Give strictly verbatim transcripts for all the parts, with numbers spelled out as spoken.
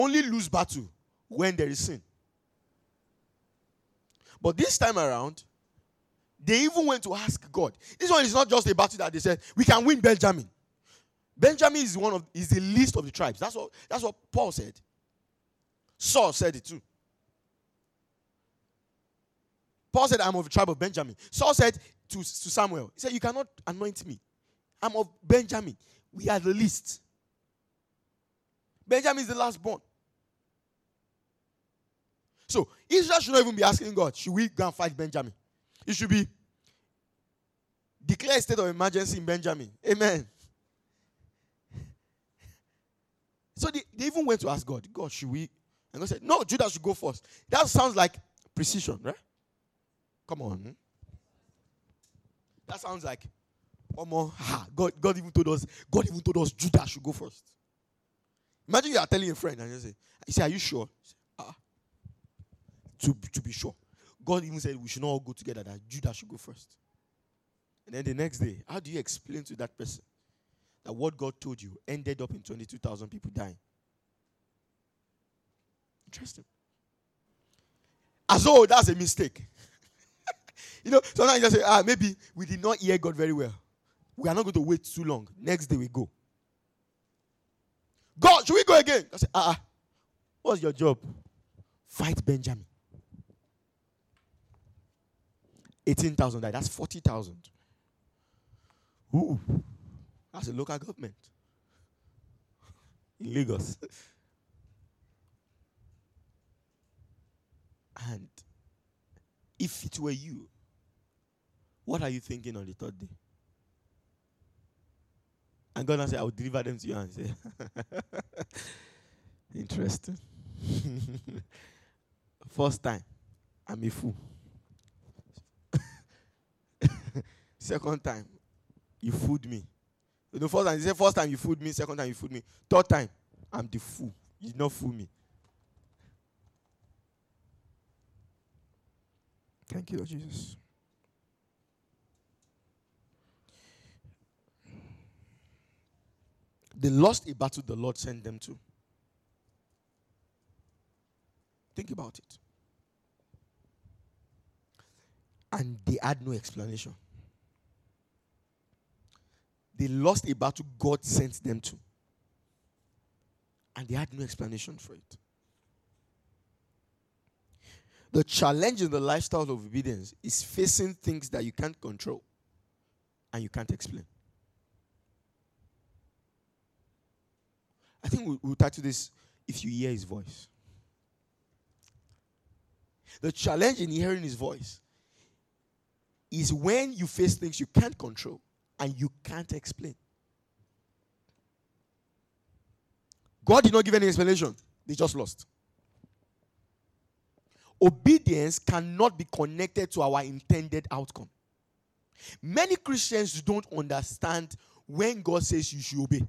only lose battle when there is sin. But this time around, they even went to ask God. This one is not just a battle that they said, we can win Benjamin. Benjamin is one of is the least of the tribes. That's what that's what Paul said. Saul said it too. Paul said, I'm of the tribe of Benjamin. Saul said to, to Samuel, he said, you cannot anoint me. I'm of Benjamin. We are the least. Benjamin is the last born. So Israel should not even be asking God, should we go and fight Benjamin? It should be declare a state of emergency in Benjamin. Amen. So they, they even went to ask God, God, should we? And God said, no, Judah should go first. That sounds like precision, right? Come on. Hmm? That sounds like, oh, more, ah, God, God even told us, God even told us Judah should go first. Imagine you are telling a friend and you say, you say, are you sure? Say, ah, to, to be sure. God even said we should not all go together, that Judah should go first. And then the next day, how do you explain to that person that what God told you ended up in twenty-two thousand people dying? Interesting. As though that's a mistake. You know, sometimes you just say, ah, maybe we did not hear God very well. We are not going to wait too long. Next day we go. God, should we go again? I say, ah, uh-uh. What's your job? Fight Benjamin. eighteen thousand died. That's forty thousand. Ooh. That's a local government. In Lagos. And if it were you, what are you thinking on the third day? And God will say, I will deliver them to you. And say, interesting. First time, I'm a fool. Second time, you fooled me. The first time, he said, first time you fooled me, second time you fooled me. Third time, I'm the fool. You did not fool me. Thank you, Lord Jesus. They lost a battle the Lord sent them to. Think about it. And they had no explanation. They lost a battle God sent them to. And they had no explanation for it. The challenge in the lifestyle of obedience is facing things that you can't control and you can't explain. I think we'll, we'll title this, If You Hear His Voice. The challenge in hearing His voice is when you face things you can't control and you can't explain. God did not give any explanation. They just lost. Obedience cannot be connected to our intended outcome. Many Christians don't understand when God says you should obey.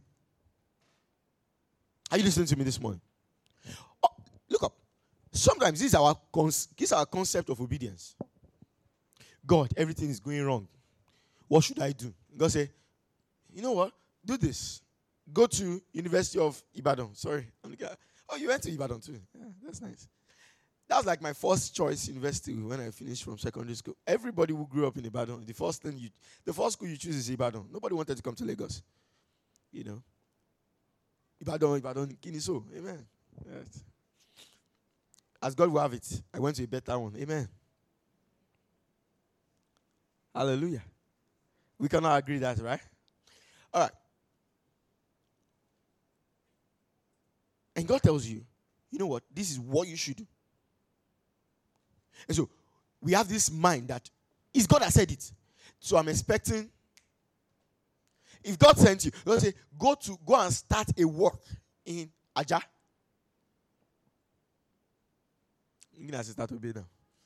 Are you listening to me this morning? Oh, look up. Sometimes this is our cons- this is our concept of obedience. God, everything is going wrong. What should I do? God say, you know what? Do this. Go to University of Ibadan. Sorry. I'm looking at, oh, you went to Ibadan too. Yeah, that's nice. That was like my first choice university when I finished from secondary school. Everybody who grew up in Ibadan, the first thing you, the first school you choose is Ibadan. Nobody wanted to come to Lagos. You know. Ibadan, Ibadan, Kiniso. Amen. Yes. As God will have it, I went to a better one. Amen. Hallelujah. We cannot agree that, right? All right. And God tells you, you know what? This is what you should do. And so, we have this mind that it's God that said it. So I'm expecting, if God sent you, God say, go to go and start a work in Aja. You can start to be now.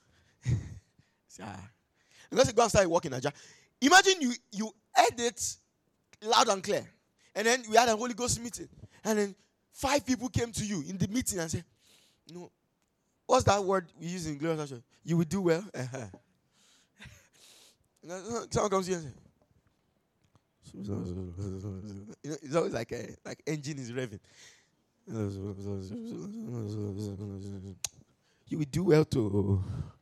And God say, go and start a work in Aja. Imagine you you heard it loud and clear. And then we had a Holy Ghost meeting. And then five people came to you in the meeting and said, no, what's that word we use in Glorious Church? You will do well. Uh-huh. Someone comes here and says, you know, it's always like a, like engine is revving. You will do well to.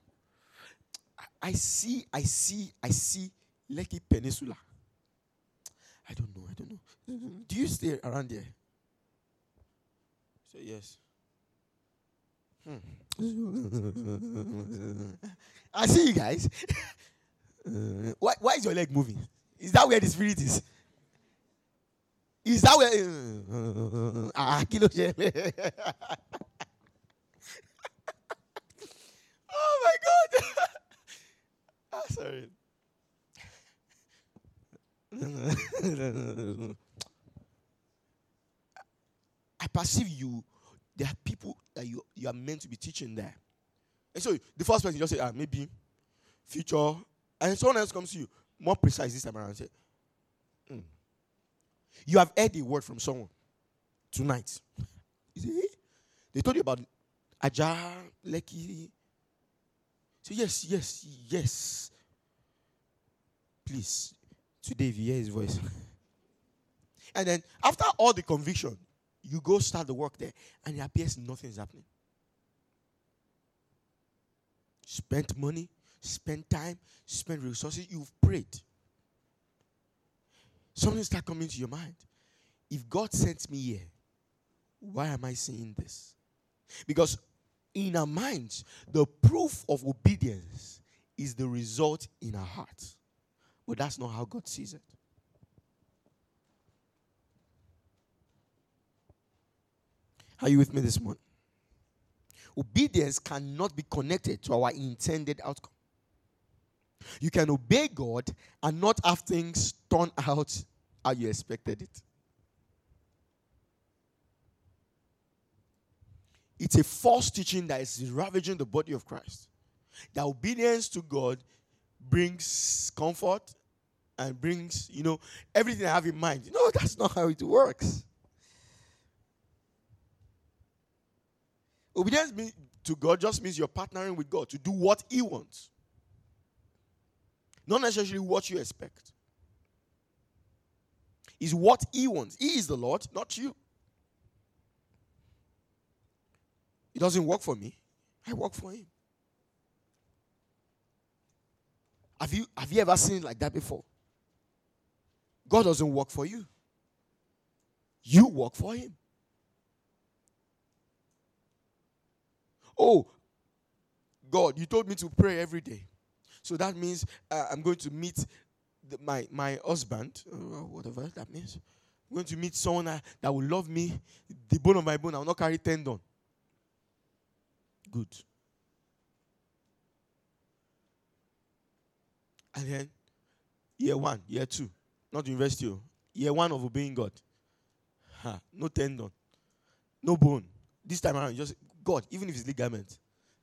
I see, I see, I see Lekki Peninsula. I don't know, I don't know. Do you stay around there? Say yes. Hmm. I see you guys. Uh, why, why is your leg moving? Is that where the spirit is? Is that where? Ah, kilo Oh my God! Ah, sorry. I perceive you. There are people that you, you are meant to be teaching there. And so the first person just say, ah, maybe future. And someone else comes to you, more precise this time around. Say, mm. You have heard a word from someone tonight. You say, hey? They told you about Aja, Lekki. Say, yes, yes, yes. Please, today if you hear his voice. And then after all the conviction, you go start the work there, and it appears nothing is happening. Spent money, spent time, spent resources, you've prayed. Something start coming to your mind. If God sent me here, why am I seeing this? Because in our minds, the proof of obedience is the result in our heart. But that's not how God sees it. Are you with me this morning? Obedience cannot be connected to our intended outcome. You can obey God and not have things turn out how you expected it. It's a false teaching that is ravaging the body of Christ. That obedience to God brings comfort and brings, you know, everything I have in mind. No, that's not how it works. Obedience to God just means you're partnering with God to do what He wants. Not necessarily what you expect. It's what He wants. He is the Lord, not you. It doesn't work for me. I work for Him. Have you, have you ever seen it like that before? God doesn't work for you. You work for Him. Oh, God, you told me to pray every day. So that means uh, I'm going to meet the, my, my husband, uh, whatever that means. I'm going to meet someone that, that will love me. The bone of my bone, I will not carry tendon. Good. And then, year one, year two, not university, year one of obeying God. Ha, no tendon, no bone. This time around, just God, even if it's ligament.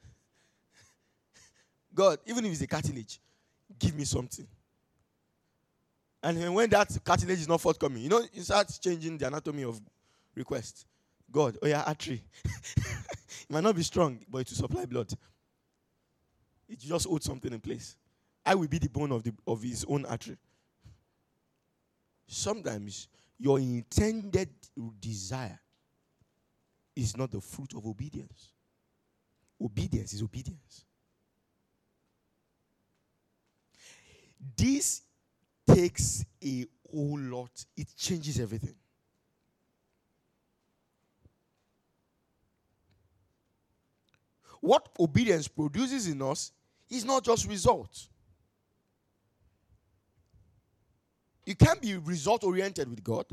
God, even if it's a cartilage, give me something. And then when that cartilage is not forthcoming, you know, you start changing the anatomy of request. God, oh yeah, artery. It might not be strong, but it will supply blood. It just holds something in place. I will be the bone of the of his own artery. Sometimes your intended desire is not the fruit of obedience. Obedience is obedience. This takes a whole lot. It changes everything. What obedience produces in us is not just results. You can't be result-oriented with God.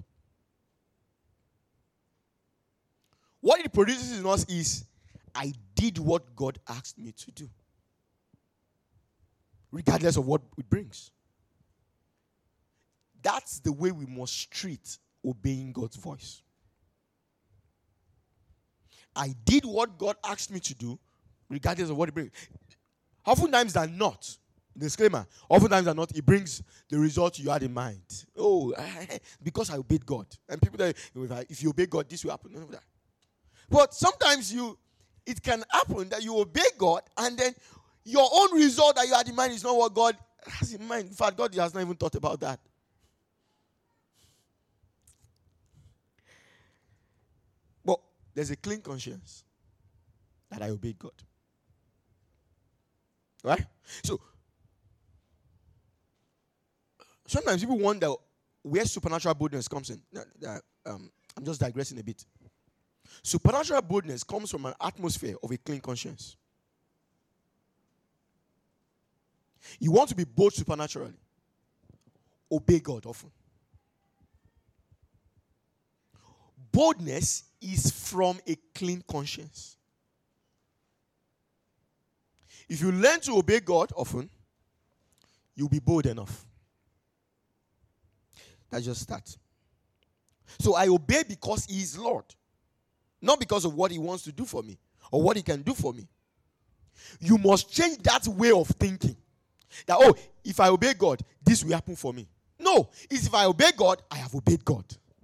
What it produces in us is, I did what God asked me to do. Regardless of what it brings. That's the way we must treat obeying God's voice. I did what God asked me to do, regardless of what it brings. Oftentimes than not, disclaimer, oftentimes than not, it brings the result you had in mind. Oh, because I obeyed God. And people say, if you obey God, this will happen. But sometimes you, it can happen that you obey God and then your own result that you had in mind is not what God has in mind. In fact, God has not even thought about that. But there's a clean conscience that I obeyed God. Right? So, sometimes people wonder where supernatural boldness comes in. Um, I'm just digressing a bit. Supernatural boldness comes from an atmosphere of a clean conscience. You want to be bold supernaturally, obey God often. Boldness is from a clean conscience. If you learn to obey God often, you'll be bold enough. That's just that. So I obey because He is Lord. Not because of what He wants to do for me or what He can do for me. You must change that way of thinking. That, oh, if I obey God, this will happen for me. No, it's if I obey God, I have obeyed God.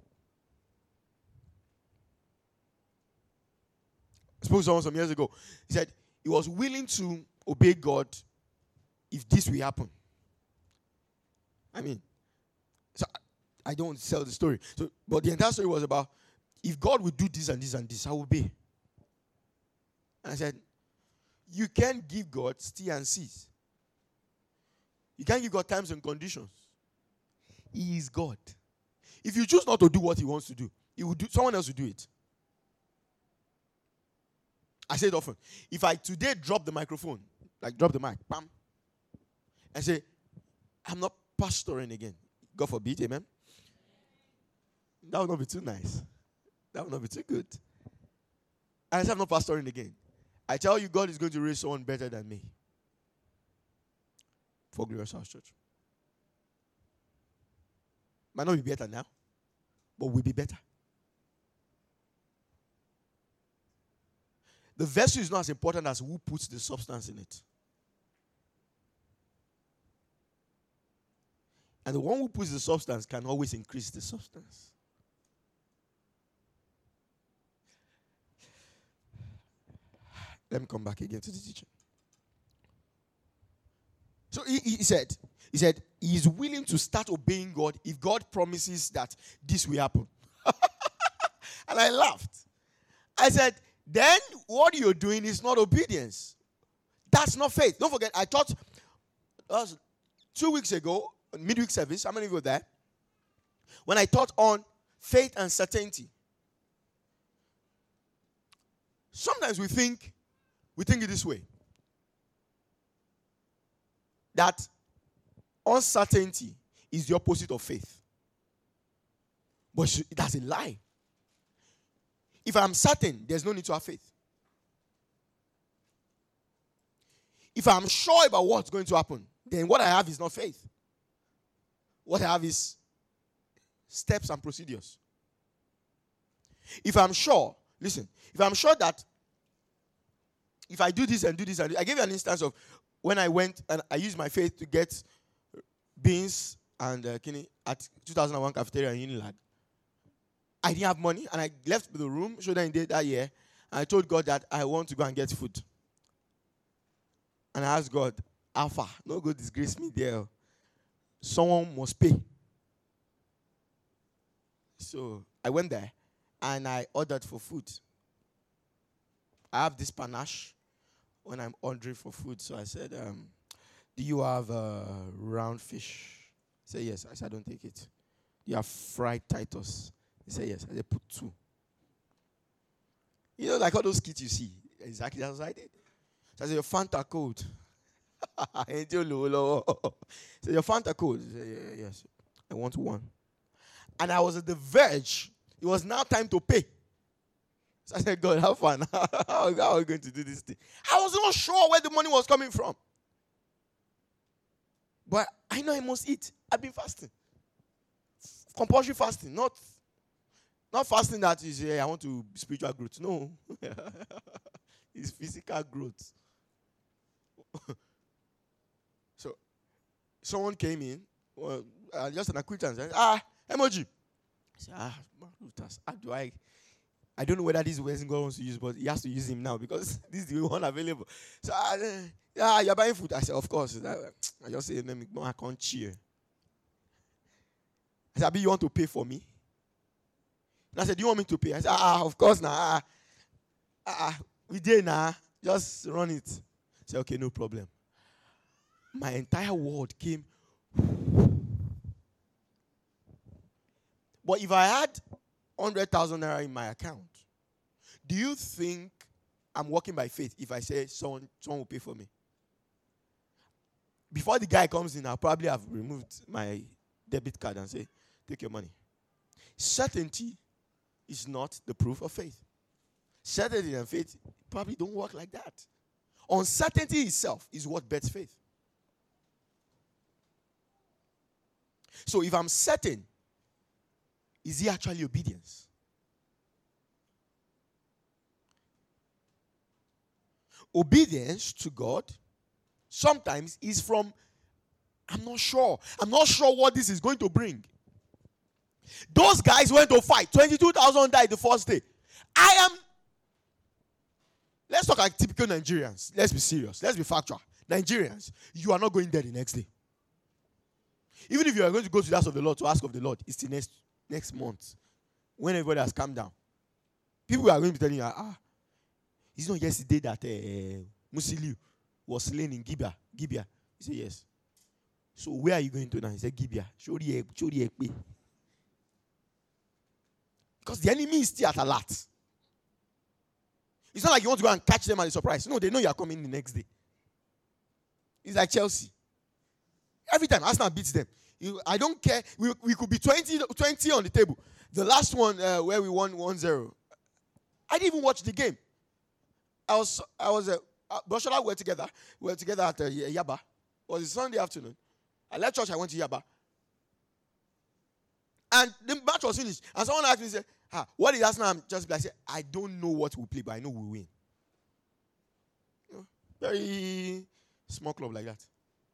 I spoke to someone some years ago. He said he was willing to obey God if this will happen. I mean, so I, I don't sell the story. So, but the entire story was about if God will do this and this and this, I will obey. And I said, you can't give God T and C's. You can't give God times and conditions. He is God. If you choose not to do what He wants to do, He will do. Someone else will do it. I say it often. If I today drop the microphone, like drop the mic, bam, and say, I'm not pastoring again. God forbid, amen. That would not be too nice. That would not be too good. And I say I'm not pastoring again. I tell you, God is going to raise someone better than me for Glorious House Church. Might not be better now, but will be better. The vessel is not as important as who puts the substance in it. And the one who puts the substance can always increase the substance. Let me come back again to the teaching. So he, he said, he said, he is willing to start obeying God if God promises that this will happen. And I laughed. I said, then what you're doing is not obedience. That's not faith. Don't forget, I taught us two weeks ago, midweek service, how many of you were there? When I taught on faith and certainty. Sometimes we think, we think it this way. That uncertainty is the opposite of faith. But that's a lie. If I'm certain, there's no need to have faith. If I'm sure about what's going to happen, then what I have is not faith. What I have is steps and procedures. If I'm sure, listen, if I'm sure that if I do this and do this and do, I gave you an instance of when I went and I used my faith to get beans and uh, kidney at two thousand one cafeteria in Unilag. I didn't have money, and I left the room, showed them in that year, and I told God that I want to go and get food. And I asked God, Alpha, no go disgrace me there. Someone must pay. So I went there, and I ordered for food. I have this panache when I'm ordering for food. So I said, um, do you have uh, round fish? He said, yes. I said, I don't take it. Do you have fried Titus? He said, yes. I said, put two. You know, like all those kids you see. Exactly that's what I did. So I said, your Fanta code. He said, your Fanta code. He said, yeah, yes. I want one. And I was at the verge. It was now time to pay. So I said, God, have fun. How are we going to do this thing? I was not sure where the money was coming from. But I know I must eat. I've been fasting. Compulsory fasting, not Not fasting that is, yeah, I want to spiritual growth. No. It's physical growth. So, someone came in, well, uh, just an acquaintance, and ah, emoji. I said, ah, how do I? I don't know whether this is what God wants to use, but he has to use him now because this is the one available. So, uh, yeah, you're buying food. I said, of course. I just said, let me, I can't cheer. I said, Abi, you want to pay for me? And I said, do you want me to pay? I said, ah, of course, now. Nah. Ah, we did now. Just run it. Say, okay, no problem. My entire world came. But if I had one hundred thousand naira in my account, do you think I'm walking by faith if I say someone, someone will pay for me? Before the guy comes in, I'll probably have removed my debit card and say, take your money. Certainty is not the proof of faith. Certainty and faith probably don't work like that. Uncertainty itself is what bets faith. So if I'm certain, is it actually obedience? Obedience to God sometimes is from, I'm not sure. I'm not sure what this is going to bring. Those guys went to fight. twenty-two thousand died the first day. I am, let's talk like typical Nigerians. Let's be serious. Let's be factual. Nigerians, you are not going there the next day. Even if you are going to go to the house of the Lord to ask of the Lord, it's the next, next month. When everybody has calmed down. People are going to be telling you, ah, it's not yesterday that uh, Musiliu was slain in Gibeah. Gibeah. He said, yes. So where are you going to now? He said, Gibeah. Because the enemy is still at alert. It's not like you want to go and catch them at a surprise. No, they know you are coming the next day. It's like Chelsea. Every time Arsenal beats them, you, I don't care. We, we could be twenty, twenty on the table. The last one uh, where we won one zero, I didn't even watch the game. I was, I was, uh, uh, Broshola were together. We were together at uh, Yaba. It was a Sunday afternoon. I left church, I went to Yaba. And the match was finished. And someone asked me, said, ah, what is Arsenal? I'm just like, I said, I don't know what we'll play, but I know we'll win. You know, very small club like that.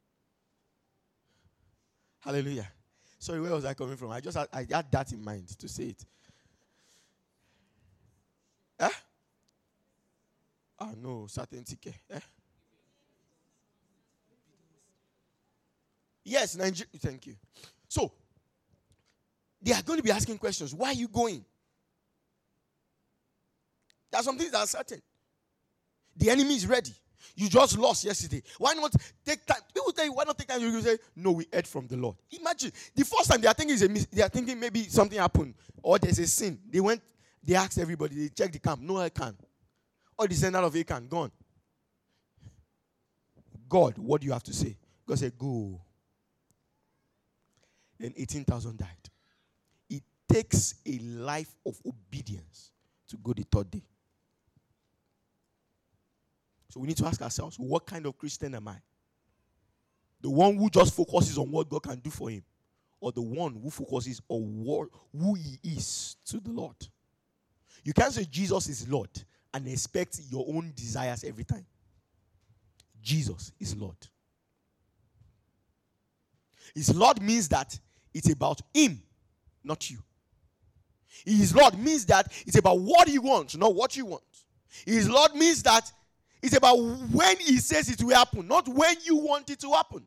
Hallelujah. Sorry, where was I coming from? I just had, I had that in mind to say it. Eh? Ah, no, certainty. Eh? Yes, Nigeria. Thank you. So, they are going to be asking questions. Why are you going? There are some things that are certain. The enemy is ready. You just lost yesterday. Why not take time? People tell you, why not take time? You say, no, we heard from the Lord. Imagine, the first time they are thinking is a mis- they are thinking maybe something happened or there's a sin. They went, they asked everybody, they checked the camp. No Achan. All the descendant of Achan, gone. God, what do you have to say? God said, go. Then eighteen thousand died. It takes a life of obedience to go the third day. So we need to ask ourselves, what kind of Christian am I? The one who just focuses on what God can do for him, or the one who focuses on what, who he is to the Lord? You can't say Jesus is Lord and expect your own desires every time. Jesus is Lord. His Lord means that it's about him, not you. His Lord means that it's about what he wants, not what you want. His Lord means that it's about when he says it will happen, not when you want it to happen.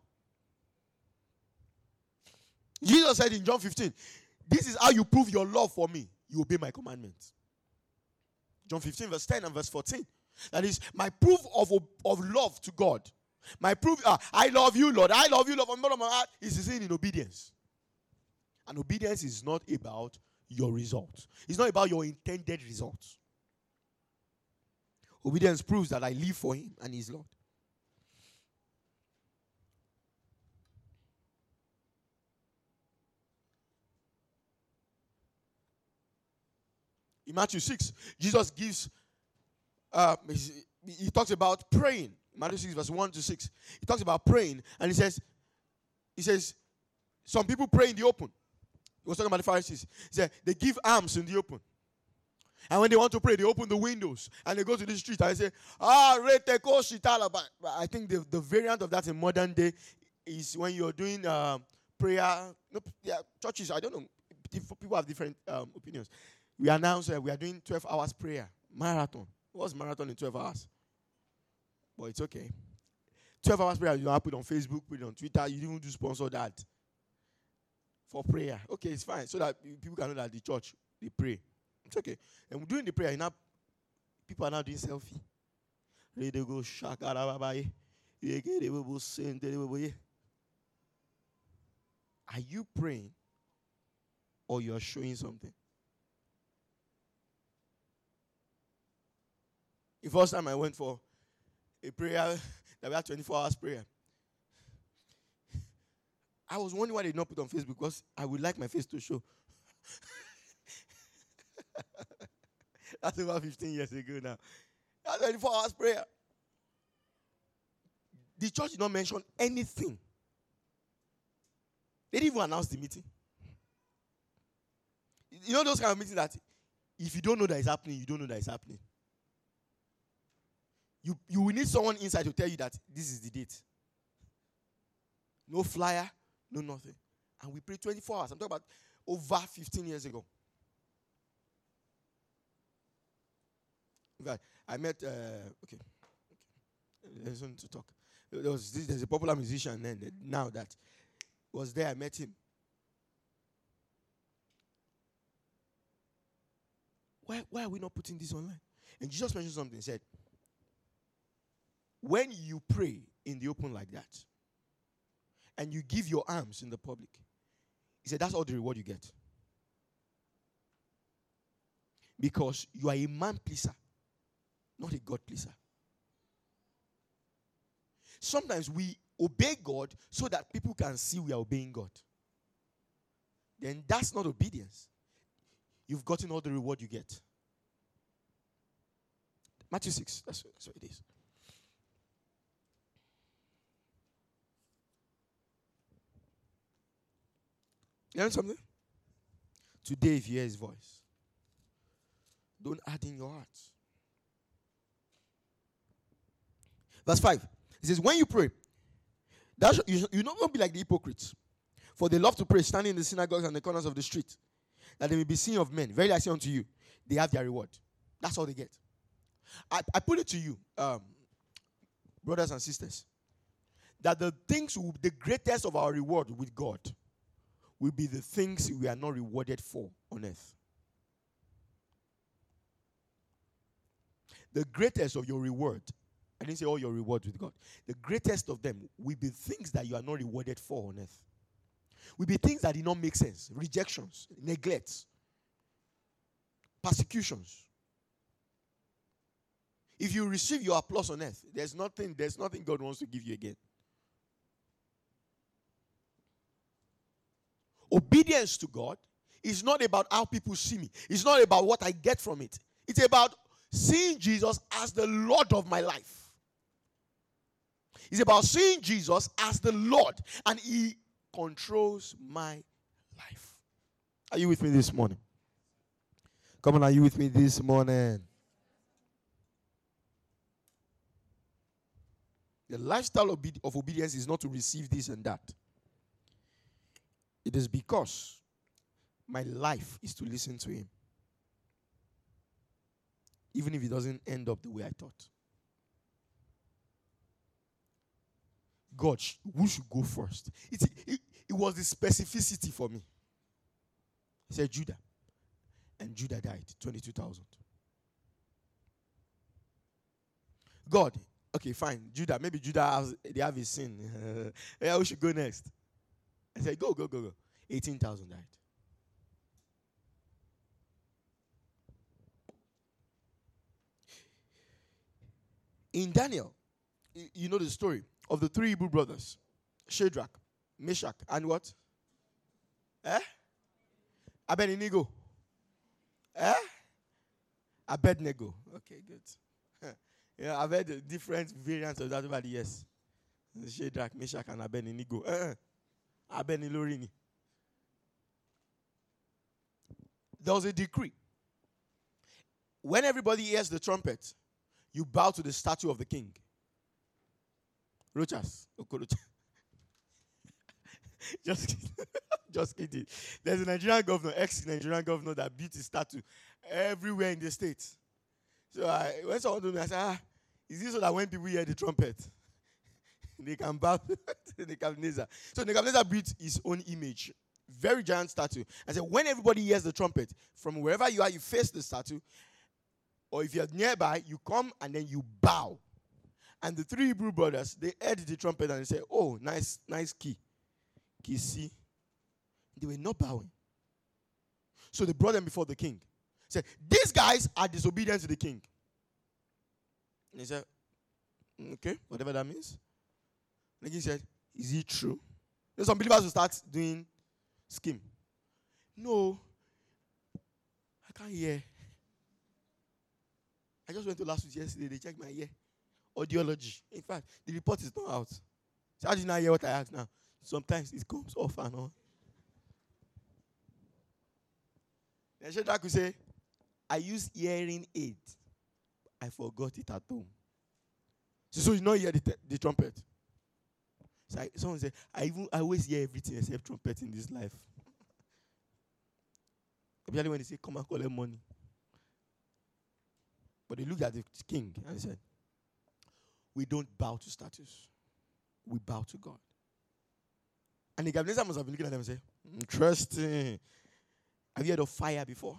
Jesus said in John fifteen, this is how you prove your love for me. You obey my commandments. John fifteen, verse ten and verse fourteen. That is my proof of, of love to God. My proof, uh, I love you, Lord. I love you, Lord. From the bottom of my heart is seen in obedience. And obedience is not about your results. It's not about your intended results. Obedience proves that I live for him and he's Lord. In Matthew six, Jesus gives, uh, he talks about praying. Matthew six, verse one to six. He talks about praying, and he says, he says, some people pray in the open. He was talking about the Pharisees. He said, they give alms in the open. And when they want to pray, they open the windows and they go to the street and they say, ah, reteko shitala. But I think the, the variant of that in modern day is when you're doing uh, prayer. No, yeah, churches, I don't know. People have different um, opinions. We announce uh, we are doing twelve hours prayer. Marathon. What's marathon in twelve hours? But it's okay. twelve hours prayer, you don't put it on Facebook, put it on Twitter. You didn't do sponsor that for prayer. Okay, it's fine. So that people can know that the church, they pray. It's okay. And during the prayer, you now People are now doing selfie. Ready to go shakarababaye. Are you praying or you're showing something? The first time I went for a prayer, that we had twenty-four hours prayer, I was wondering why they did not put on Facebook, because I would like my face to show. That's about fifteen years ago now. That's twenty-four hours prayer. The church did not mention anything. They didn't even announce the meeting. You know those kind of meetings that if you don't know that it's happening, you don't know that it's happening. You, you will need someone inside to tell you that this is the date. No flyer, no nothing. And we prayed twenty-four hours. I'm talking about over fifteen years ago. In fact, I met, uh, okay, okay. There's something to talk. There was this, there's a popular musician then, now that was there, I met him. Why, why are we not putting this online? And Jesus mentioned something. He said, when you pray in the open like that, and you give your alms in the public, he said, that's all the reward you get. Because you are a man pleaser, not a God pleaser. Sometimes we obey God so that people can see we are obeying God. Then that's not obedience. You've gotten all the reward you get. Matthew six, that's, that's what it is. You learn something? Today, if you hear his voice, don't add in your heart. Verse five. It says, when you pray, that you should, you not be like the hypocrites. For they love to pray, standing in the synagogues and the corners of the street, that they may be seen of men. Verily I say unto you, they have their reward. That's all they get. I, I put it to you, um, brothers and sisters, that the things, will, the greatest of our reward with God will be the things we are not rewarded for on earth. The greatest of your reward, I didn't say all your rewards with God. The greatest of them will be things that you are not rewarded for on earth. Will be things that did not make sense. Rejections, neglects, persecutions. If you receive your applause on earth, there's nothing, there's nothing God wants to give you again. Obedience to God is not about how people see me. It's not about what I get from it. It's about seeing Jesus as the Lord of my life. It's about seeing Jesus as the Lord, and he controls my life. Are you with me this morning? Come on, are you with me this morning? The lifestyle of obedience is not to receive this and that. It is because my life is to listen to him. Even if it doesn't end up the way I thought. God, who should go first? It, it, it was the specificity for me. He said Judah. And Judah died. twenty-two thousand. God, okay, fine. Judah, maybe Judah has, they have a sin. Yeah, we should go next. I said, go, go, go, go. eighteen thousand died. In Daniel, you know the story of the three Hebrew brothers, Shadrach, Meshach, and what? Eh? Abednego. Eh? Abednego. Okay, good. Yeah, I've heard different variants of that over the years. Shadrach, Meshach, and Abednego. Uh-uh. Abednego. There was a decree. When everybody hears the trumpet, you bow to the statue of the king. Rochas. Just kidding. Just kidding. There's a Nigerian governor, ex-Nigerian governor, that built his statue everywhere in the States. So I, when someone told me, I said, ah, is this so that when people hear the trumpet, they can bow to Nebuchadnezzar? So Nebuchadnezzar built his own image, very giant statue. I said, when everybody hears the trumpet, from wherever you are, you face the statue. Or if you're nearby, you come and then you bow. And the three Hebrew brothers, they heard the trumpet and they said, oh, nice, nice key. Key C. They were not bowing. So they brought them before the king. Said, these guys are disobedient to the king. And he said, okay, whatever that means. And the king said, is it true? Then some believers will start doing scheme. No, I can't hear. I just went to last week yesterday. They checked my ear. Audiology. In fact, the report is not out. So how do you not hear what I ask now? Sometimes it comes off and on. Then Shadrach could say, I use hearing aid. I forgot it at home. So, so you not hear the, te- the trumpet. So I, someone said, I even I always hear everything except trumpet in this life. Especially when they say, come and collect money. But they looked at the king and said, we don't bow to statues. We bow to God. And the Nebuchadnezzar must have been looking at them and say, interesting. Have you heard of fire before?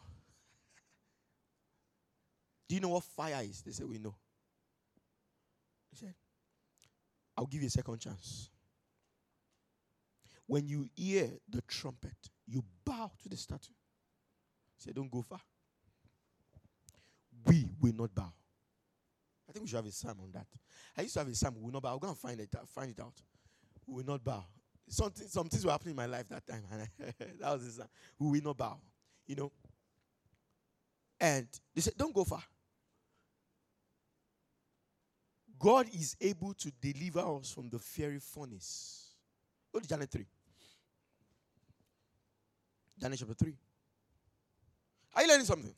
Do you know what fire is? They said, we know. He said, I'll give you a second chance. When you hear the trumpet, you bow to the statue. He said, don't go far. We will not bow. I think we should have a psalm on that. I used to have a psalm, we will not bow. I'll go and find it, find it out. We will not bow. Something, some things were happening in my life that time. That was the psalm. We will not bow. You know. And they said, don't go far. God is able to deliver us from the fiery furnace. Go to Daniel three. Daniel chapter three. Are you learning something?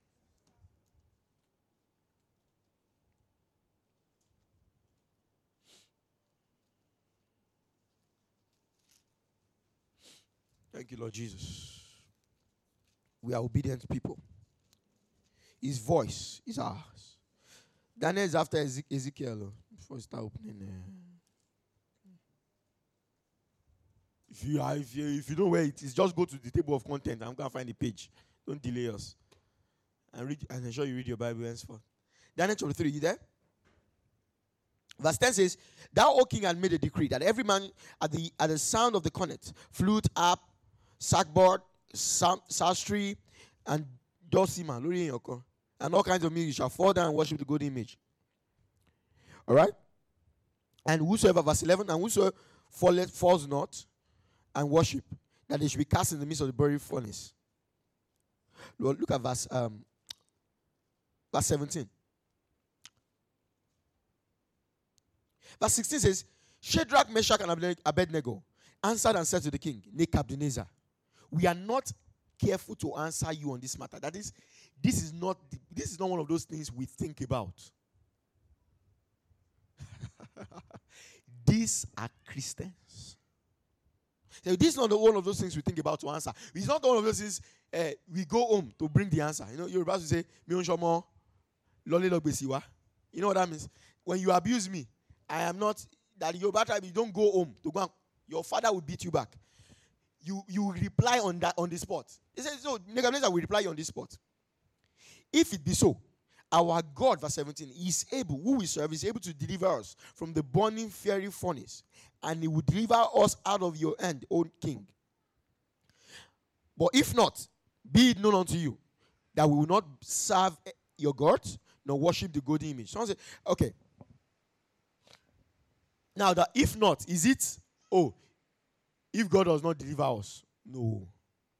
Thank you, Lord Jesus. We are obedient people. His voice is ours. Daniel is after Ezekiel. Before we start opening. Uh, if you are, if you if you know where it is, just go to the table of content. I'm gonna find the page. Don't delay us. And read and ensure you read your Bible henceforth. Daniel chapter three, you there? Verse ten says, thou, O king, had made a decree that every man at the at the sound of the cornet, flute, harp, sackboard, psaltery, and dulcimer, and all kinds of music shall fall down and worship the golden image. All right? And whosoever, verse eleven, and whosoever falleth, falls not and worship, that they should be cast in the midst of the burning furnace. Lord, look at verse, um, verse seventeen. Verse sixteen says, Shadrach, Meshach, and Abednego answered and said to the king, Nebuchadnezzar, we are not careful to answer you on this matter. That is, this is not this is not one of those things we think about. These are Christians. So this is not one of those things we think about to answer. It's not one of those things uh, we go home to bring the answer. You know, you're about to say, you know what that means? When you abuse me, I am not, that you're about to, you don't go home to go and, your father will beat you back. You you reply on that on the spot. He says, so Nebuchadnezzar will reply on the spot. If it be so, our God, verse seventeen, is able, who we serve, is able to deliver us from the burning fiery furnace, and he will deliver us out of your hand, O king. But if not, be it known unto you that we will not serve your gods, nor worship the golden image. Someone say, okay. Now, that if not, is it, oh, if God does not deliver us? No.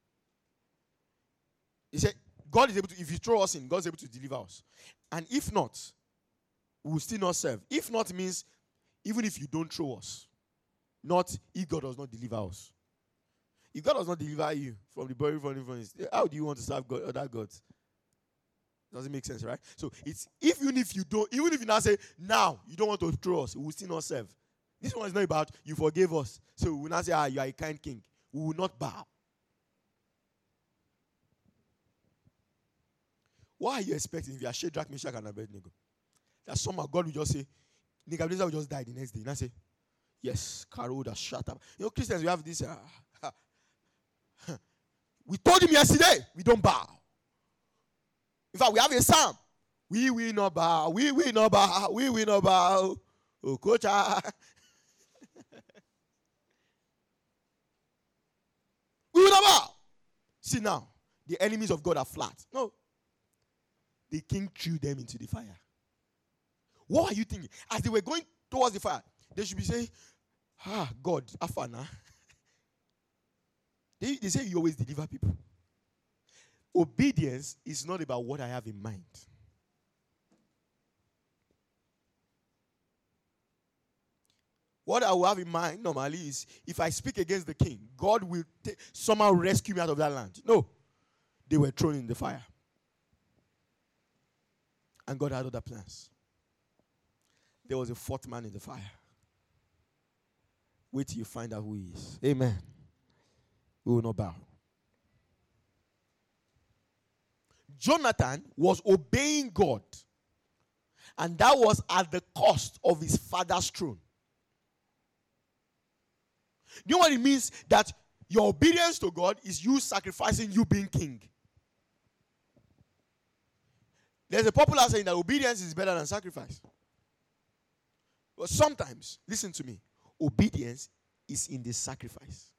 He said, God is able to, if you throw us in, God is able to deliver us. And if not, we will still not serve. If not means, even if you don't throw us, not if God does not deliver us. If God does not deliver you from the burning furnace, how do you want to serve God, other gods? Doesn't make sense, right? So it's, even if you don't, even if you now say, now, you don't want to throw us, we will still not serve. This one is not about you forgave us. So we will not say, ah, you are a kind king. We will not bow. What are you expecting if you are Shadrach, Meshach, and Abednego? That somehow God will just say, Nebuchadnezzar will just die the next day. And I say, yes, Karo would have shut up. You know, Christians, we have this. Uh, we told him yesterday, we don't bow. In fact, we have a psalm. We will not bow. We will not bow. We will not bow. Oh, coach. We will not bow. See now, the enemies of God are flat. No. The king threw them into the fire. What are you thinking? As they were going towards the fire, they should be saying, ah, God, Afana. They, they say you always deliver people. Obedience is not about what I have in mind. What I will have in mind normally is if I speak against the king, God will t- somehow rescue me out of that land. No. They were thrown in the fire. And God had other plans. There was a fourth man in the fire. Wait till you find out who he is. Amen. We will not bow. Jonathan was obeying God. And that was at the cost of his father's throne. You know what it means? That your obedience to God is you sacrificing you being king. There's a popular saying that obedience is better than sacrifice. But sometimes, listen to me, obedience is in the sacrifice.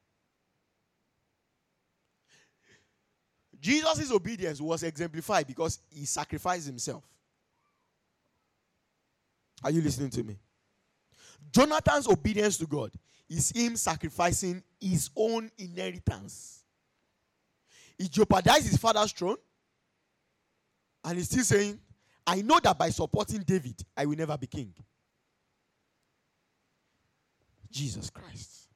Jesus' obedience was exemplified because he sacrificed himself. Are you listening to me? Jonathan's obedience to God is him sacrificing his own inheritance. He jeopardized his father's throne. And he's still saying, I know that by supporting David, I will never be king. Jesus Christ.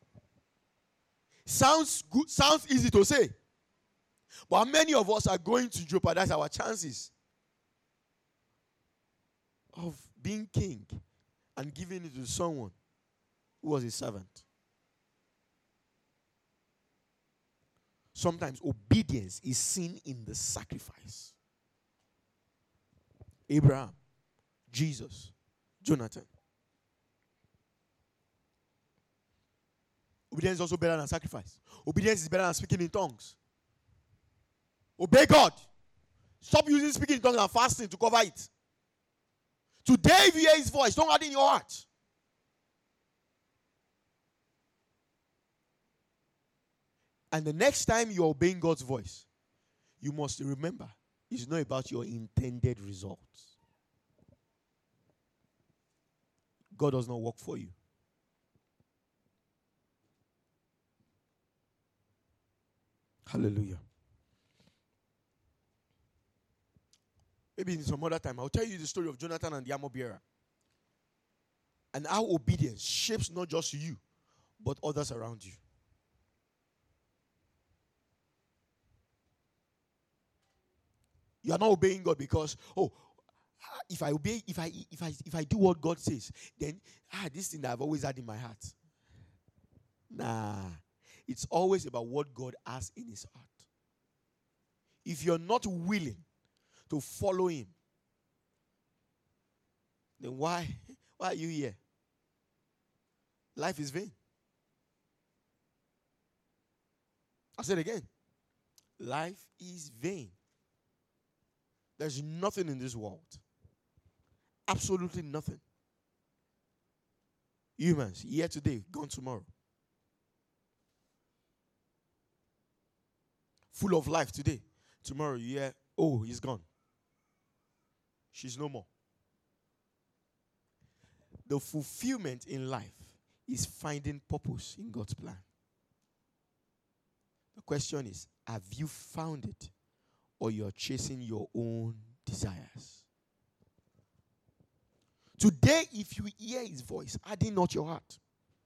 Sounds good, sounds easy to say. But many of us are going to jeopardize our chances of being king and giving it to someone who was a servant. Sometimes obedience is seen in the sacrifice. Abraham, Jesus, Jonathan. Obedience is also better than sacrifice. Obedience is better than speaking in tongues. Obey God. Stop using speaking in tongues and fasting to cover it. Today, if you hear his voice, don't add in your heart. And the next time you're obeying God's voice, you must remember it's not about your intended results. God does not work for you. Hallelujah. Maybe in some other time, I'll tell you the story of Jonathan and the armor bearer. And how obedience shapes not just you, but others around you. You are not obeying God because, oh, if I obey, if I if I if I do what God says, then ah, this thing that I've always had in my heart. Nah. It's always about what God has in his heart. If you're not willing to follow him, then why, why are you here? Life is vain. I said again, life is vain. There's nothing in this world. Absolutely nothing. Humans, here today, gone tomorrow. Full of life today. Tomorrow, you hear, oh, he's gone. She's no more. The fulfillment in life is finding purpose in God's plan. The question is, have you found it, or you're chasing your own desires? Today, if you hear his voice, harden not your heart.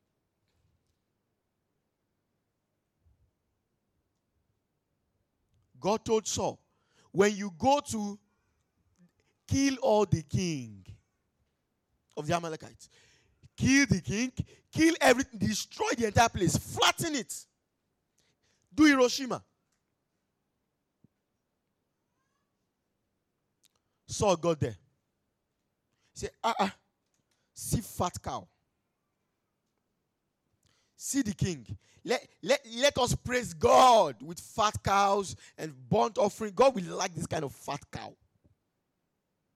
God told Saul, when you go to kill all the king of the Amalekites, kill the king, kill everything, destroy the entire place, flatten it. Do Hiroshima. Saul got there. He said, ah, ah, see fat cow. See the king. Let, let, let us praise God with fat cows and burnt offering. God will like this kind of fat cow.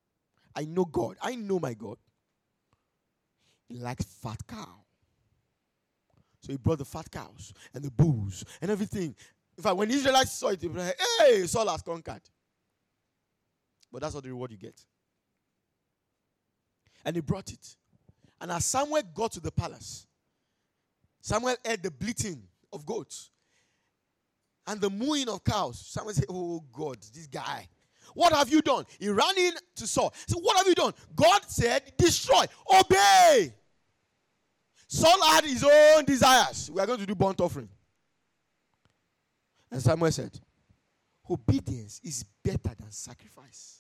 I know God. I know my God. He likes fat cow. So he brought the fat cows and the bulls and everything. In fact, when the Israelites saw it, they were like, hey, Saul has conquered. But that's not the reward you get. And he brought it. And as Samuel got to the palace, Samuel heard the bleating of goats and the mooing of cows. Samuel said, oh God, this guy. What have you done? He ran in to Saul. He said, what have you done? God said, destroy, obey. Saul had his own desires. We are going to do burnt offering. And Samuel said, obedience is better than sacrifice.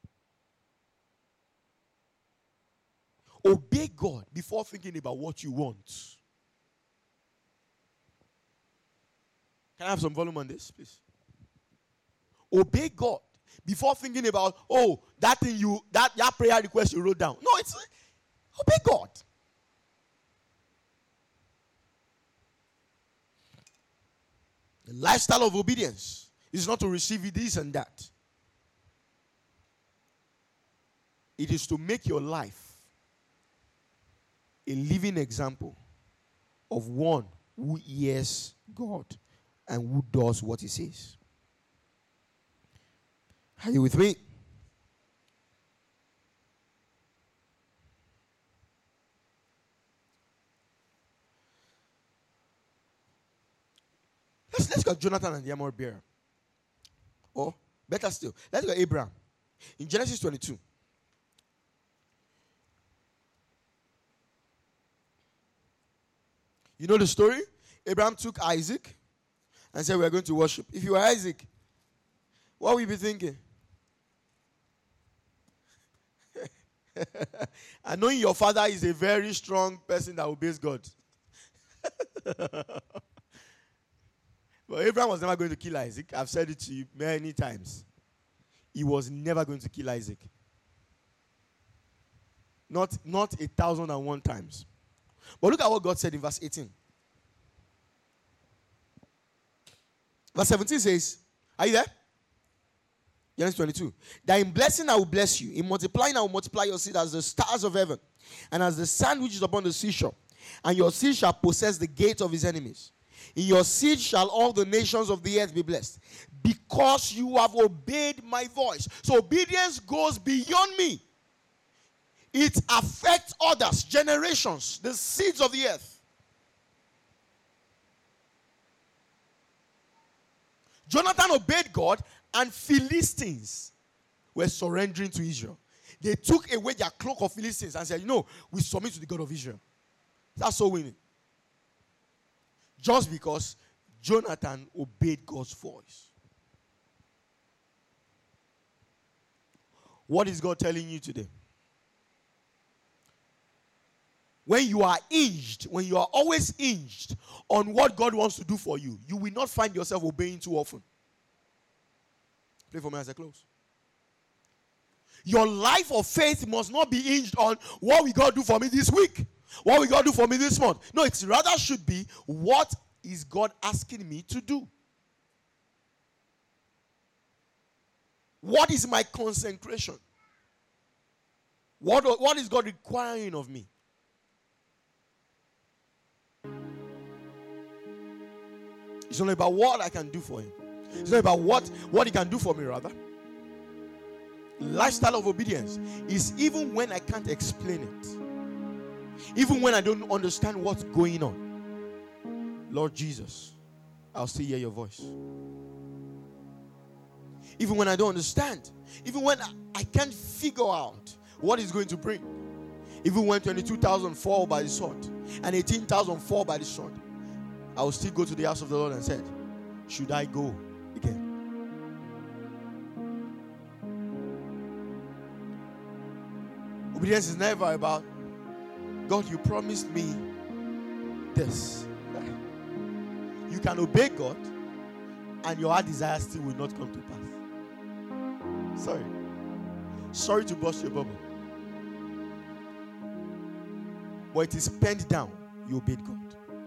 Obey God before thinking about what you want. Can I have some volume on this, please? Obey God before thinking about, oh, that thing you, that, that prayer request you wrote down. No, it's, obey God. The lifestyle of obedience is not to receive this and that. It is to make your life a living example of one who hears God and who does what he says. Are you with me? Let's, let's go Jonathan and the armor bearer. Or, better still, let's go Abraham. In Genesis twenty-two. You know the story? Abraham took Isaac and said, we are going to worship. If you were Isaac, what would you be thinking? And knowing your father is a very strong person that obeys God. But Abraham was never going to kill Isaac. I've said it to you many times. He was never going to kill Isaac. Not, not a thousand and one times. But look at what God said in verse eighteen. Verse seventeen says, are you there? Genesis twenty-two. That in blessing I will bless you. In multiplying I will multiply your seed as the stars of heaven and as the sand which is upon the seashore. And your seed shall possess the gate of his enemies. In your seed shall all the nations of the earth be blessed, because you have obeyed my voice. So obedience goes beyond me. It affects others, generations, the seeds of the earth. Jonathan obeyed God, and Philistines were surrendering to Israel. They took away their cloak of Philistines and said, you know, we submit to the God of Israel. That's so winning. Just because Jonathan obeyed God's voice. What is God telling you today? When you are hinged, when you are always hinged on what God wants to do for you, you will not find yourself obeying too often. Pray for me as I close. Your life of faith must not be hinged on what will God do for me this week? What will God do for me this month? No, it rather should be, what is God asking me to do? What is my consecration? What, what is God requiring of me? It's not about what I can do for him. It's not about what, what he can do for me, rather. Lifestyle of obedience is even when I can't explain it. Even when I don't understand what's going on. Lord Jesus, I'll still hear your voice. Even when I don't understand. Even when I, I can't figure out what he's going to bring. Even when twenty-two thousand fall by the sword and eighteen thousand fall by the sword, I will still go to the house of the Lord and said, should I go again? Obedience is never about, God, you promised me this. You can obey God and your heart desire still will not come to pass. Sorry. Sorry to burst your bubble. But it is penned down. You obeyed God.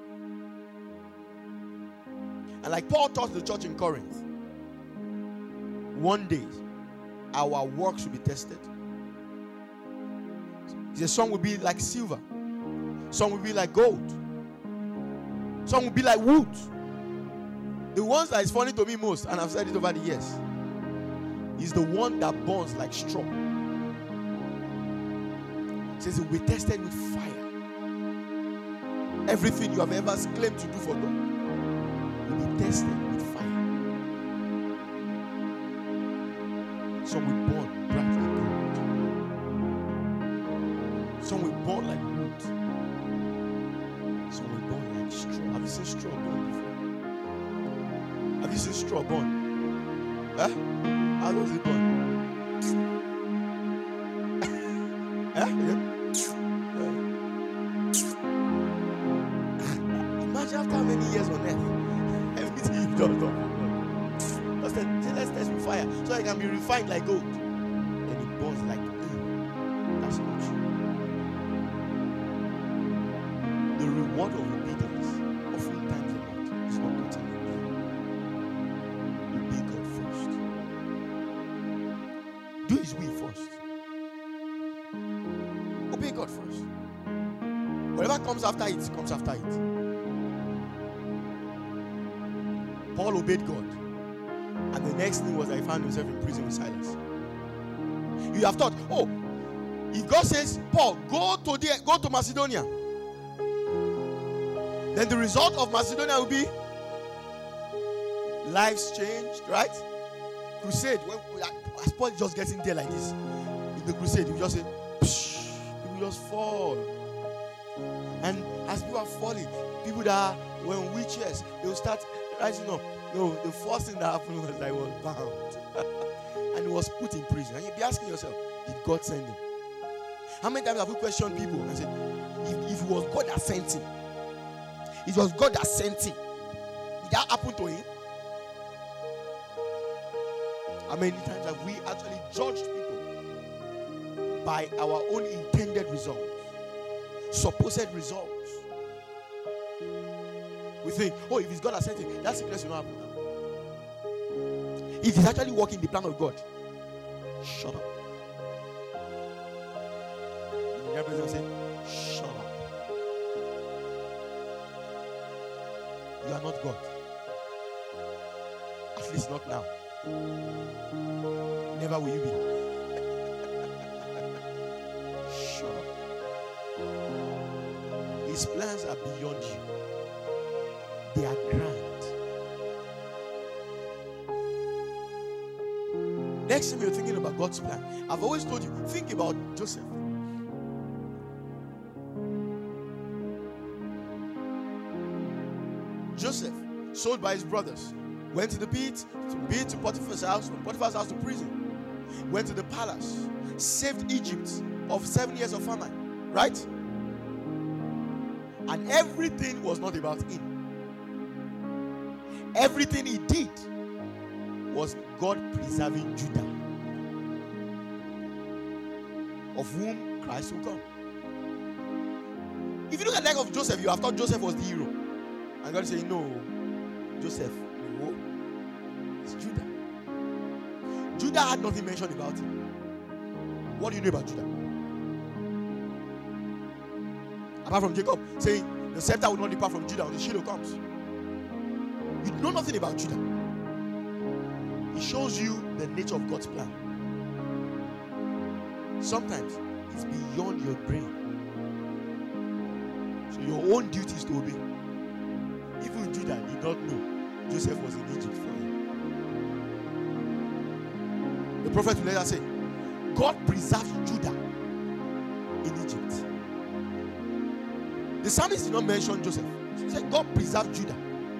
And like Paul taught the church in Corinth, one day our works will be tested. He says some will be like silver, some will be like gold, some will be like wood. The ones that is funny to me most, and I've said it over the years, is the one that burns like straw. It says it will be tested with fire. Everything you have ever claimed to do for God will be tested with fire. Some will burn bright like gold. Some will burn like wood. Some will burn like straw. Have you seen straw burn before? Have you seen straw burn? Huh? How does it burn? Huh? Yeah. Imagine after how many years on earth, everything you've done, done for God. Let's test with fire so it can be refined like gold. Then it burns like mm, that's not true. The reward of obedience, oftentimes or not, is not gotten in there. Obey God first. Do His will first. Obey God first. Whatever comes after it, comes after it. Paul obeyed God. And the next thing was that he found himself in prison with Silas. You have thought, oh, if God says, Paul, go to the, go to Macedonia, then the result of Macedonia will be lives changed, right? Crusade. When, as Paul just gets in there like this, in the crusade, you just say, psh, people just fall. And as people are falling, people that were in wheelchairs, they will start rising up. No, the first thing that happened was that he was bound. And he was put in prison. And you'll be asking yourself, did God send him? How many times have you questioned people and said, if, if it was God that sent him, it was God that sent him, did that happen to him? How many times have we actually judged people by our own intended results, supposed results? We think, oh, if it's God that sent him, that sickness will not happen now. If he's actually working the plan of God, shut up. The president say, shut up. You are not God. At least not now. Never will you be. Shut up. His plans are beyond you. They are grand. Next time you're thinking about God's plan, I've always told you, think about Joseph. Joseph, sold by his brothers, went to the pit, to pit to Potiphar's house, from Potiphar's house to prison, went to the palace, saved Egypt of seven years of famine, right? And everything was not about him. Everything he did was God preserving Judah, of whom Christ will come. If you look at the life of Joseph, you have thought Joseph was the hero. And God is saying, no, Joseph, no, it's Judah. Judah had nothing mentioned about him. What do you know about Judah? Apart from Jacob saying, the scepter will not depart from Judah until Shiloh comes. You know nothing about Judah. It shows you the nature of God's plan. Sometimes it's beyond your brain. So your own duty is to obey. Even Judah did not know Joseph was in Egypt for him. The prophet will later say, God preserved Judah in Egypt. The psalmist did not mention Joseph. He said, God preserved Judah.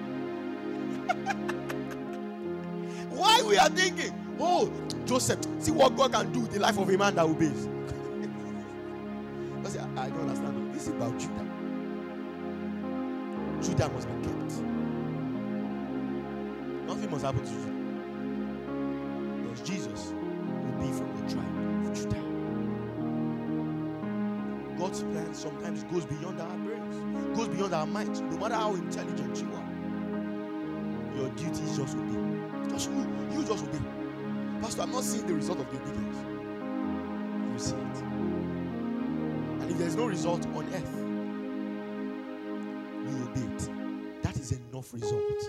Why we are thinking, oh, Joseph, see what God can do with the life of a man that obeys. Because I, I don't understand. This is about Judah. Judah must be kept. Nothing must happen to Judah. Because Jesus will be from the tribe of Judah. God's plan sometimes goes beyond our brains, goes beyond our minds. No matter how intelligent you are, your duty is just obey. Just you, you just obey. Pastor, I'm not seeing the result of the obedience. You see it. if there's no result on earth, we obey it. That is enough result.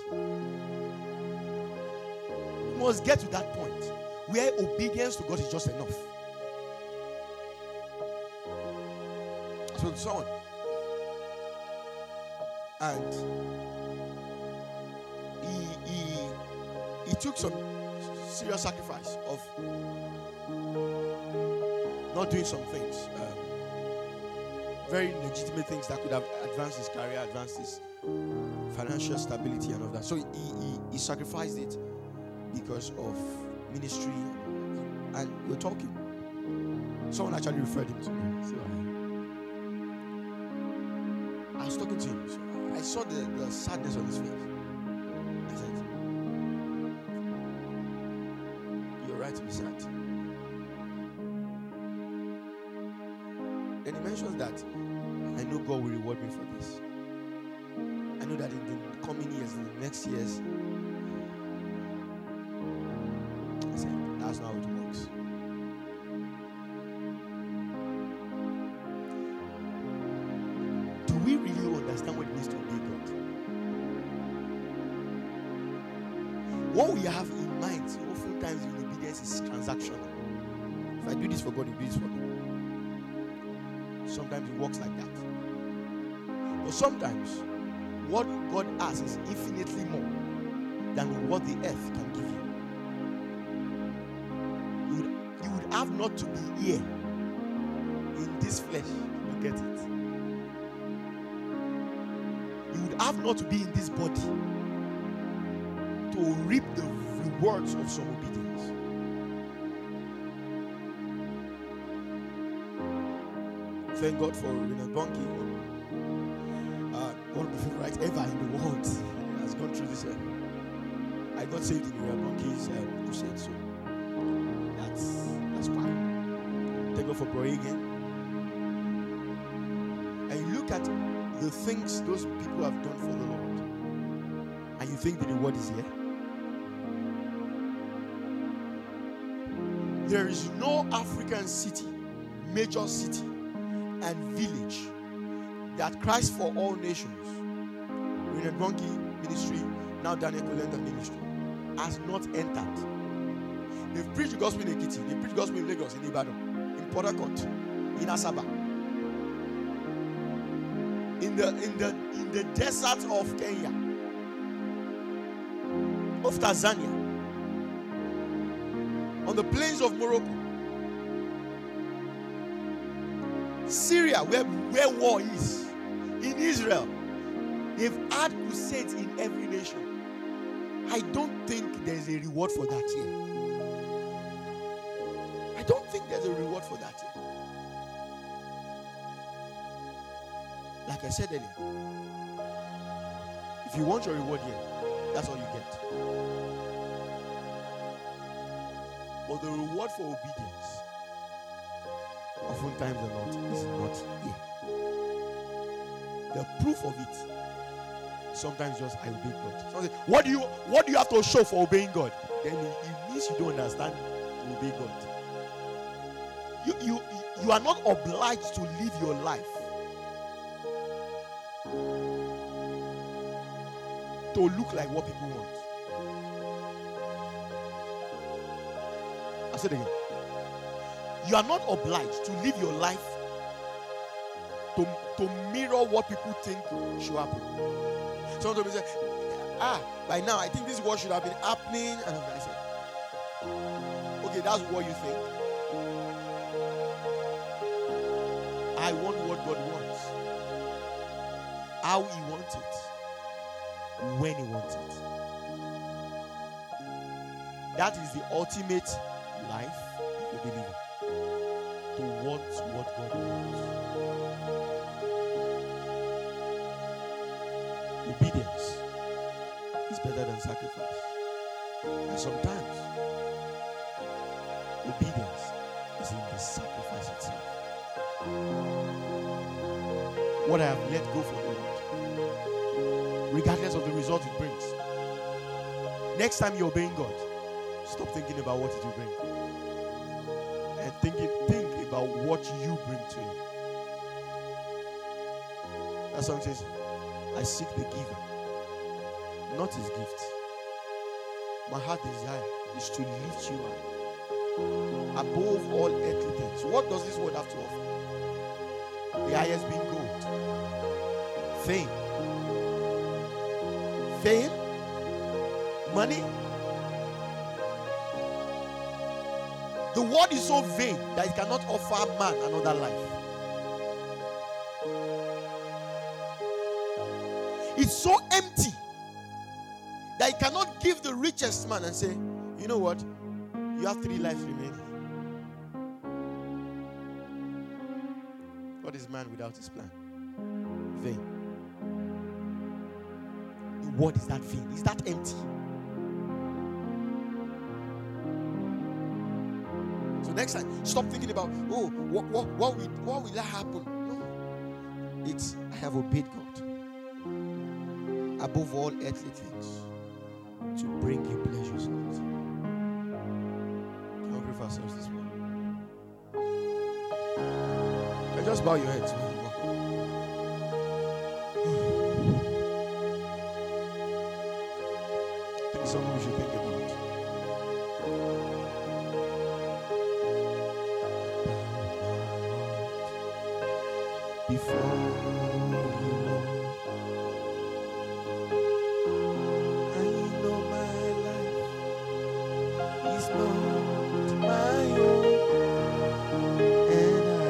We must get to that point where obedience to God is just enough. So someone, and he he he took some serious sacrifice of not doing some things, um, very legitimate things that could have advanced his career, advanced his financial stability and all that. So he, he, he sacrificed it because of ministry. And we're talking. Someone actually referred him to me. So I, I was talking to him. So I saw the, the sadness on his face. I said, "You're right to be sad." Then he mentions that, "I know God will reward me for this. I know that in the coming years, in the next years." I said, "That's not how it works." Do we really understand what it means to obey God? What we have in mind, oftentimes in obedience, is transactional. If I do this for God, He will do this for me. Sometimes it works like that. But sometimes, what God asks is infinitely more than what the earth can give you. You would, you would have not to be here in this flesh to get it. You would have not to be in this body to reap the rewards of some obedience. Thank God for Reinhard Bonnke, uh, one of the favorites ever in the world. He has gone through this. Uh, I got saved in Reinhard Bonnke's uh, crusade, so that's that's fine. Thank God for Bro again. And you look at the things those people have done for the Lord, and you think the reward is here. There is no African city, major city, and village that Christ for all nations, Reinhard Bonnke ministry, now Daniel Kolenda ministry, has not entered. They've preached the gospel in Ekiti, they preached the gospel in Lagos, in Ibadan, in Port Harcourt, in Asaba, in the in the in the desert of Kenya, of Tanzania, on the plains of Morocco, Syria, where, where war is, in Israel. They've had crusades in every nation. I don't think there's a reward for that here. I don't think there's a reward for that here. Like I said earlier, if you want your reward here, that's all you get. But the reward for obedience, oftentimes or not, is not here. The proof of it, sometimes just I obey God. So say, what do you what do you have to show for obeying God? Then it, it means you don't understand to obey God. You you you are not obliged to live your life to look like what people want. I said again. You are not obliged to live your life to, to mirror what people think should happen. Some people say, ah, by now I think this is what should have been happening. And I said, okay, that's what you think. I want what God wants. How He wants it. When He wants it. That is the ultimate life of the believer. To want what God wants. Obedience is better than sacrifice. And sometimes obedience is in the sacrifice itself. What I have let go for the Lord, regardless of the result it brings. Next time you're obeying God, stop thinking about what it will bring. And thinking, think about what you bring to Him. That song says, I seek the giver, not his gift. My heart desire is to lift you high above all earthly things. What does this word have to offer? The highest being gold, fame, fame, money. The word is so vain that it cannot offer man another life. It's so empty that it cannot give the richest man and say, you know what? You have three lives remaining. What is man without his plan? Vain. The word is that vain. Is that empty? So next time, stop thinking about, oh, what, what, what, will, what will that happen? No. It's, I have obeyed God above all earthly things to bring you pleasures. Can we pray for ourselves this morning? Can just bow your heads. I think something we should think about. Before you, I know my life is not my own, and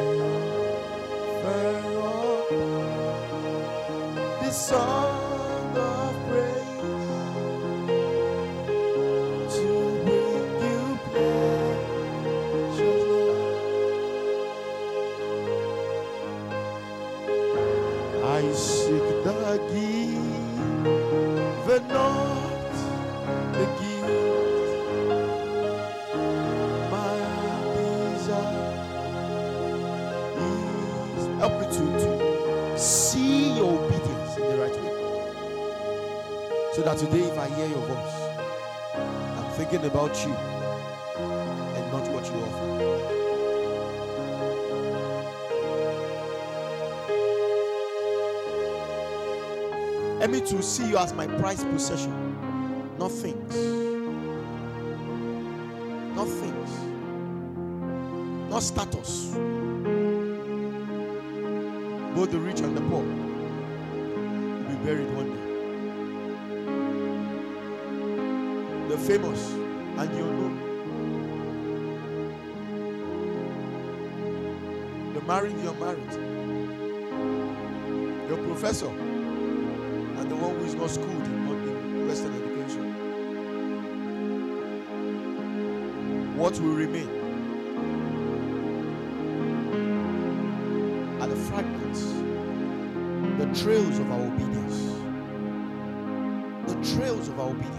I offer up this song of praise to bring you pleasure, Lord. I seek the giver, not the gift. My desire is help me to, to see your obedience in the right way. So that today, if I hear your voice, I'm thinking about you and not what you offer. Help me to see you as my prized possession, not things. Not things. Not status. Both the rich and the poor will be buried one day. The famous and the unknown. The married, the unmarried. Your professor and the one who is not schooled in Western education. What will remain are the fragments, the trails of our obedience, the trails of our obedience,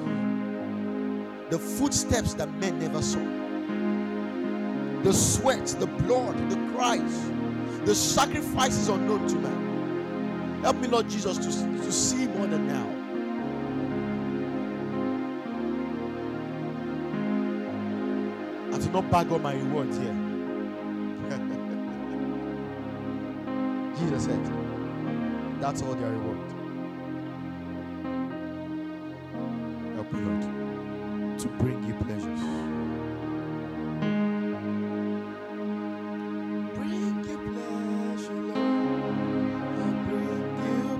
the footsteps that men never saw, the sweat, the blood, the cries, the sacrifices unknown to man. Help me, Lord Jesus, to, to see more than now. And to not bag on my rewards here. Jesus said, that's all their reward. Help me, Lord, to bring you pleasures. Bring you pleasure, Lord. Bring you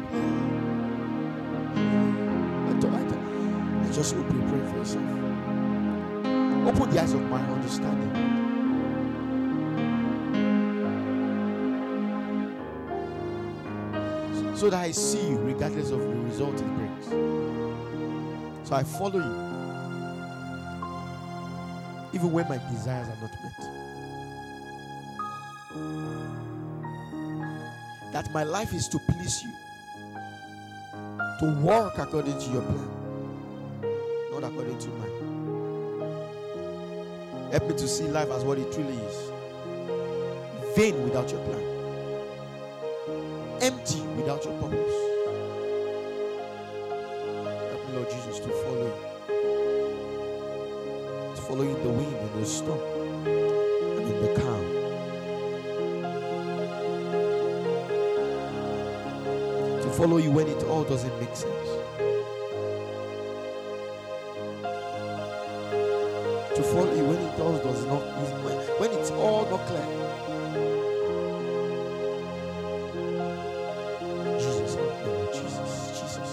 pleasure. I, thought, I, thought, I just hope you pray for yourself. Open the eyes of my understanding. So that I see you regardless of the result it brings. So I follow you even when my desires are not met. That my life is to please you, to work according to your plan, not according to mine. Help me to see life as what it truly is. Vain without your plan. Empty without your purpose. Help me, Lord Jesus, to follow you. To follow you in the wind, in the storm, and in the calm. To follow you when it all doesn't make sense. To follow you when it all does not, when, when it's all not clear. Jesus, Lord, Jesus, Jesus.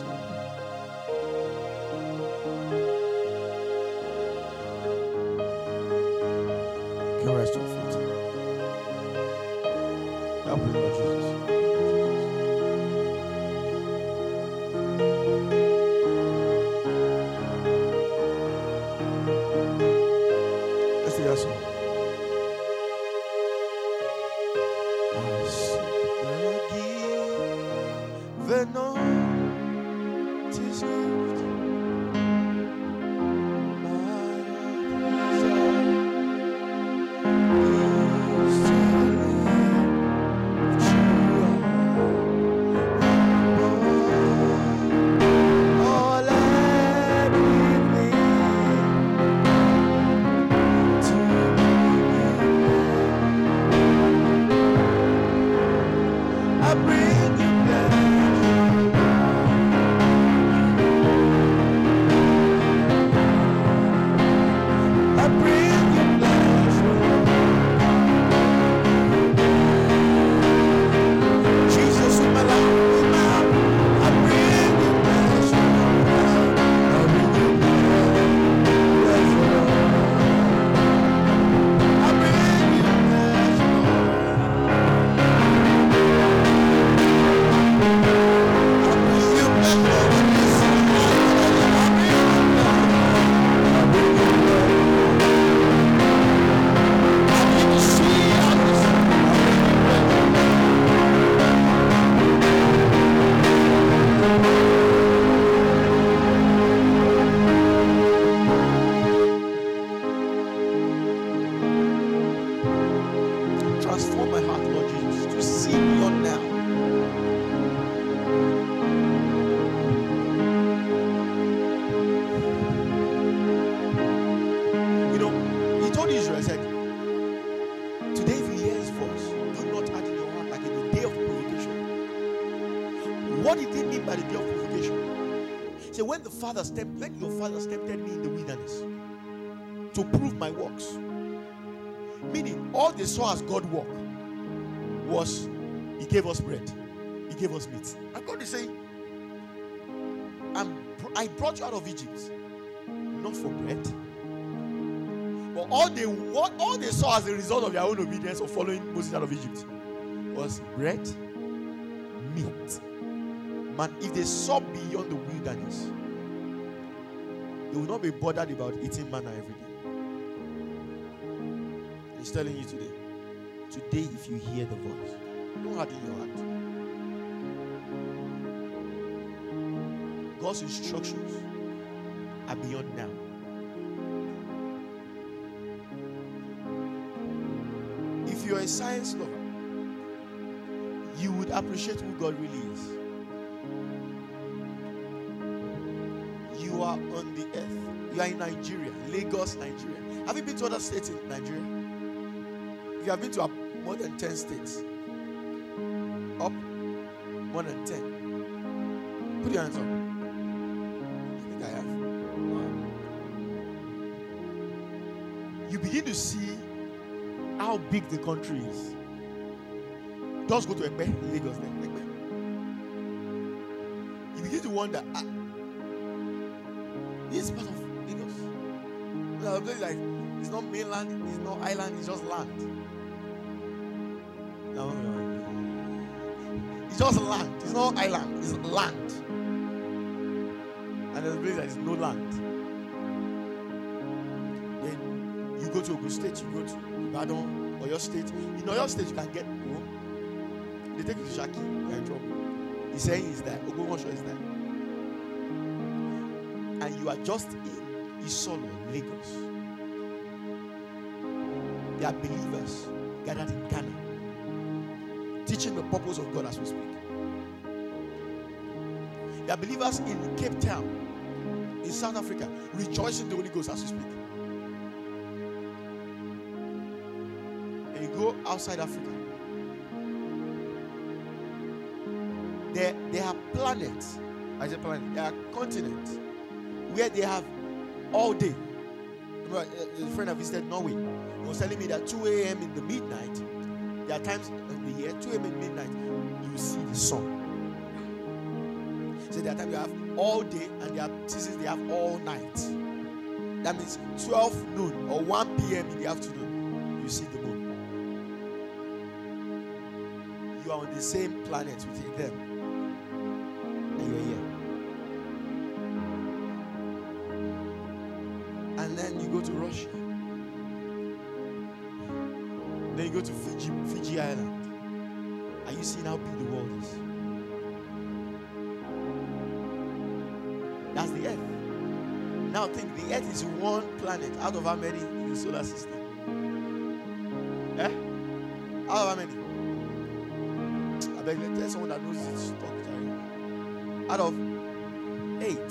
Can you rest your feet? Help me, Lord Jesus. Let's do that song. I seek the given tis gift. Transform my heart, Lord Jesus, to see beyond now. You know, he told Israel, he said, today if you hear his voice, do not add in your heart like in the day of provocation. What did he mean by the day of provocation? He said, when the father stepped, when your father tempted me in the wilderness to prove my works. Meaning, all they saw as God work was he gave us bread, he gave us meat. And God is saying, I'm, I brought you out of Egypt, not for bread. But all they what all they saw as a result of their own obedience of following Moses out of Egypt was bread, meat. Man, if they saw beyond the wilderness, they will not be bothered about eating manna every day. He's telling you today. Today, if you hear the voice, don't harden your heart. God's instructions are beyond now. If you're a science lover, you would appreciate who God really is. You are on the earth. You are in Nigeria, Lagos, Nigeria. Have you been to other states in Nigeria? If you have been to more than ten states, up more than ten, put your hands up. I think I have. You begin to see how big the country is. Just go to Ekpe, Lagos, there. Ekpe. You begin to wonder, ah, this is part of Lagos. It's like, it's not mainland, it's not island, it's just land. No, no, no. It's just land. It's not island. It's land. And there's a place that is no land. Then you go to Ogun State, you go to Ibadan, or your state. In Oyo State, you can get home. They take you to Shaki, you're in trouble. He's saying is that Ogunwosho is there. And you are just in Isolo, Lagos. They are believers gathered in Ghana, teaching the purpose of God as we speak. There are believers in Cape Town, in South Africa, rejoicing the Holy Ghost as we speak. And you go outside Africa, there, there are planets. I say planet. There are continents where they have all day. Remember, a friend I visited Norway. He was telling me that two a.m. in the midnight, there are times in the year, two a.m. in midnight, you see the sun. So there are times you have all day, and there are seasons they have all night. That means twelve noon or one p.m. in the afternoon, you see the moon. You are on the same planet with them, and you're here. And then you go to Russia. Then you go to Fiji, Fiji Island. Are you seeing how big the world is? That's the Earth. Now think, the Earth is one planet out of how many in the solar system? Eh? Out of how many? I beg you, tell someone that knows this talk, Jerry. Out of eight.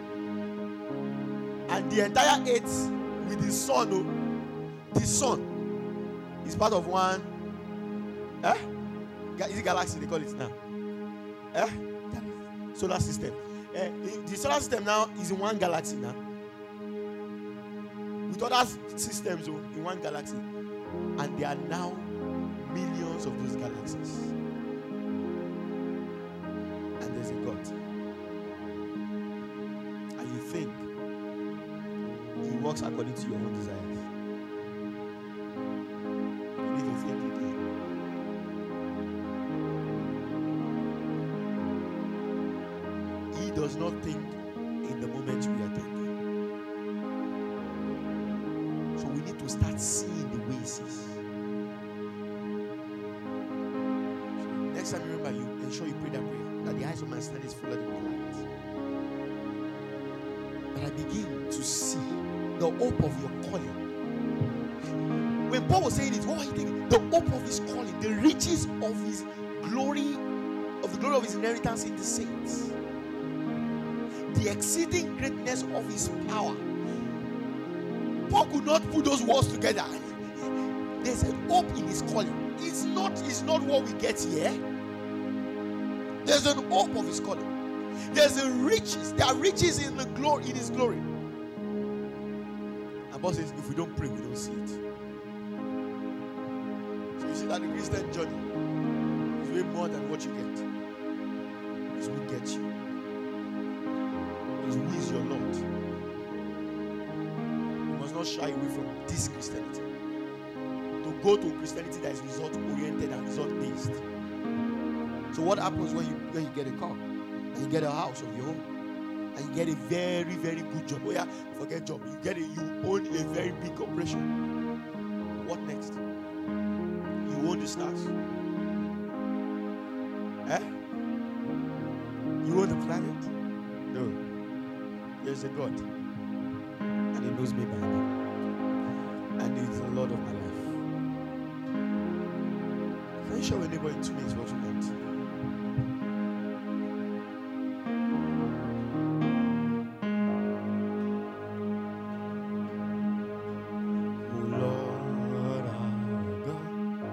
And the entire eight with the sun, oh, the sun is part of one. Eh? Is it galaxy they call it now? Eh? Solar system. Eh, the solar system now is in one galaxy now. With other systems oh, in one galaxy. And there are now millions of those galaxies. And there's a God. And you think He works according to your own desires. You need to think again. He does not think in the moment we are thinking. So we need to start seeing the way He sees. So next time you remember, you ensure you pray that prayer, that the eyes of my understanding is flooded with light. That I begin to see the hope of your calling. When Paul was saying it, what was he thinking? The hope of his calling, the riches of his glory, of the glory of his inheritance in the saints, the exceeding greatness of his power. Paul could not put those words together. There's a hope in his calling. It's not, it's not what we get here. There's an hope of his calling. There's a riches. There are riches in the glory, in his glory. And Paul says, if we don't pray, we don't see it. So you see that the Christian journey is way more than what you get. It's who gets you. It's who is your Lord. You must not shy away from this Christianity. To go to Christianity that is result oriented and result based. So what happens when you when you get a car and you get a house of your own and you get a very very good job? Oh yeah, forget job. You get a you own a very big corporation. What next? You own the stars. Eh? You own the planet? No. There's a God, and He knows me by name, and He is the Lord of my life. Can you show your neighbor in two minutes what you want?